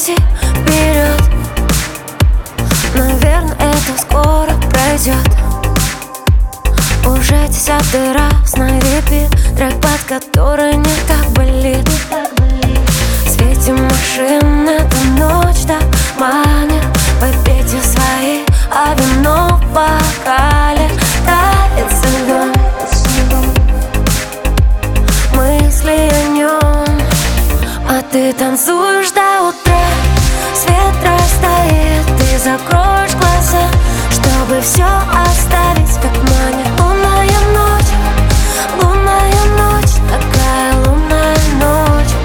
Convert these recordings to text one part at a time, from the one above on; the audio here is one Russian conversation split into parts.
неси вперед. Наверное, это скоро пройдет. Уже 10-й раз на репит трек, под который не так болит. В свете машин эта ночь так манит. Попейте свои, а вино в бокале тает со льдом. Мысли о нем, а ты танцуешь до утра. Свет растает, ты закроешь глаза, чтобы все оставить, как манит. Лунная ночь, такая лунная ночь.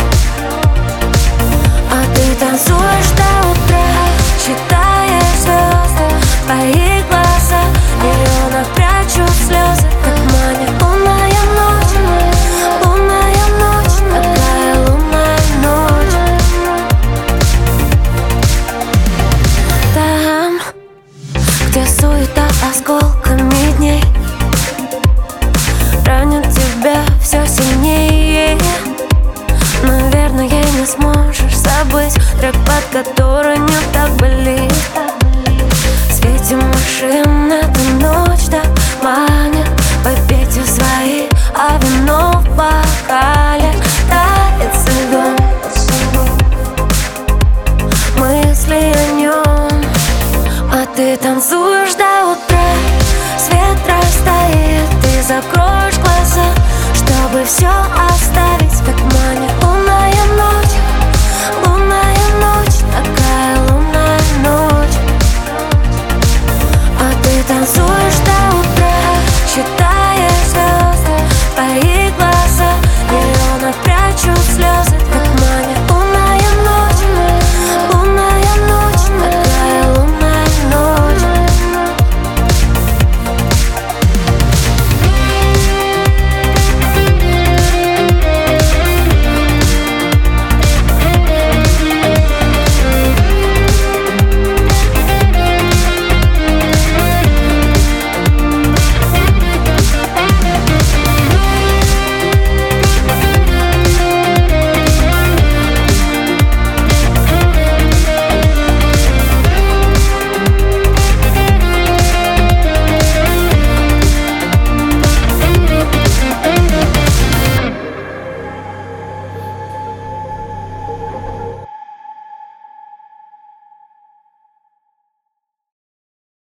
А ты танцуешь до утра, читаешь звезды, твои глаза, в миллионах прячут слезы, как манит. Лунная ночь, такая лунная ночь. Там, где суета осколками дней ранит тебя все сильнее. Наверное, не сможешь забыть трек, под который не так болит. В свете машин эта ночь так манит. Попейте свои, а вино в бокале тает со льдом. Мысли о нем, а ты танцуешь